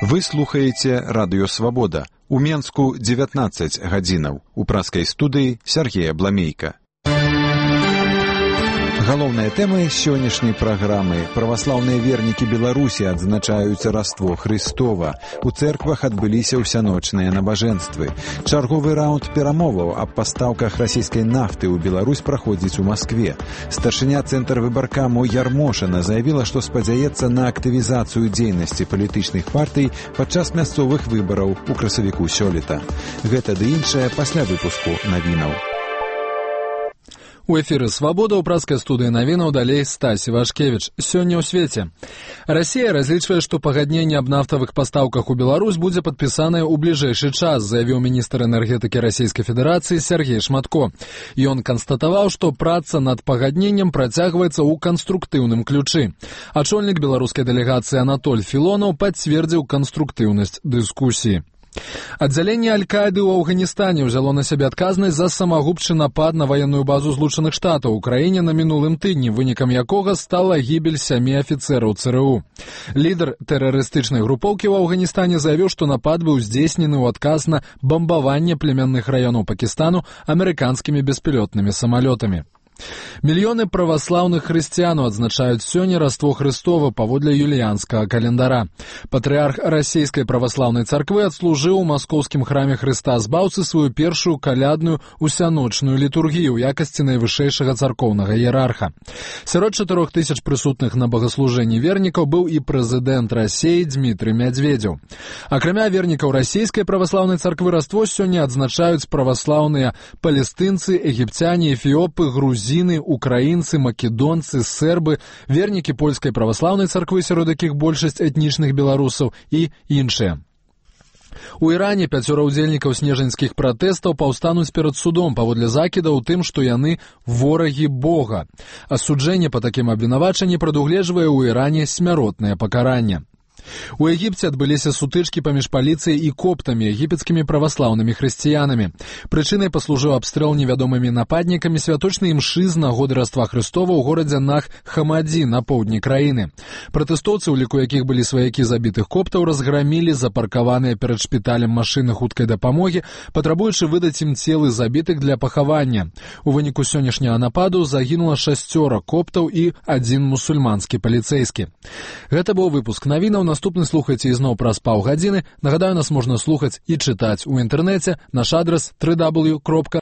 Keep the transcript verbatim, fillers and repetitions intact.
Вы слухаеце радыё Свабода. У Менску дзевятнаццаць гадзінаў. У праскай студыі Сергея Бламейка. Галоўная тэма сённяшняй праграмы. Праваслаўныя вернікі Беларусі адзначаюць Раство Хрыстова. У цэрквах адбыліся ўсяночныя набажэнствы. Чарговы раунд перамоваў аб пастаўках расійскай нафты ў Беларусь праходзіць у Маскве. Старшыня цэнтр выбаркаму Ярмошына заявіла, што спадзяецца на актывізацыю дзейнасці палітычных партый падчас мясцовых выбараў у красавіку сёлета. Гэта ды іншае пасля выпуску навінаў. У эфіры «Свабода» ў праскай студыі навінаў далей Стась Івашкевіч. Сёння ў свеце. Расія разлічвае, што пагадненне аб нафтавых пастаўках у Беларусь будзе падпісанае ў бліжэйшы час, заявіў міністр энергетыкі Расійскай Федэрацыі Сергей Шматко. Ён канстатаваў, што праца над пагадненнем працягваецца ў канструктыўным ключы. Ачольнік беларускай дэлегацыі Анатоль Філонаў пацвердзіў канструктыўнасць дыскусіі. Аддзяленне Аль-Каіды ў Афганістане ўзяло на сябе адказнасць за самагубчы напад на ваенную базу Злучаных Штатаў у краіне на мінулым тыдні, вынікам якога стала гібель сямі афіцэраў ЦРУ. Лідар тэрарыстычнай групоўкі ў Афганістане заявіў, што напад быў здзейснены ў адказ на бамбаванне племянных раёнаў Пакістану амерыканскімі беспілётнымі самалётамі. Мільёны праваслаўных хрысціян адзначаюць сёння Раство Хрыстова паводле юліянскага календара. Патрыарх расійскай праваслаўнай царквы адслужыў у маскоўскім храме Хрыста Збаўцы сваю першую калядную усяночную літургію ў якасці найвышэйшага царкоўнага іерарха. Сярод чатырох тысяч прысутных на багаслужэнні вернікаў быў і прэзідэнт Расіі Дзмітрый Мядзведзеў. Акрамя вернікаў расійскай праваслаўнай царквы Раство сёння адзначаюць праваслаўныя палестынцы, егіпцяне, эфіопы, грузіны, Грузіны, украінцы, македонцы, сербы, вернікі польскай праваслаўнай царквы, сярод якіх большасць этнічных беларусаў і іншыя. У Іране пяцёра ўдзельнікаў снежаньскіх пратэстаў паўстануць перад судом паводле закіда ў тым, што яны ворагі Бога. Асуджэнне па такім абвінавачанні прадугледжвае ў Іране смяротнае пакаранне. У Егіпце адбыліся сутычкі паміж паліцыяй і коптамі, егіпецкімі праваслаўнымі хрысціянамі. Прычынай паслужыў абстрэл невядомымі нападнікамі святочнай імшы з нагоды Раства Хрыстова ў горадзе Нах-Хамаді на поўдні краіны. Пратэстоўцы, у ліку якіх былі сваякі забітых коптаў, разграмілі запаркаваныя перад шпіталем машыны хуткай дапамогі, патрабуючы выдаць ім целы забітых для пахавання. У выніку сённяшняга нападу загінула шасцёра коптаў і адзін мусульманскі паліцэйскі. Гэта быў выпуск навінаў. Наступны слухайце ізноў праз паўгадзіны. Нагадаю, нас можна слухаць і чытаць у інтэрнэце. Наш адрас дабл ю дабл ю дабл ю кропка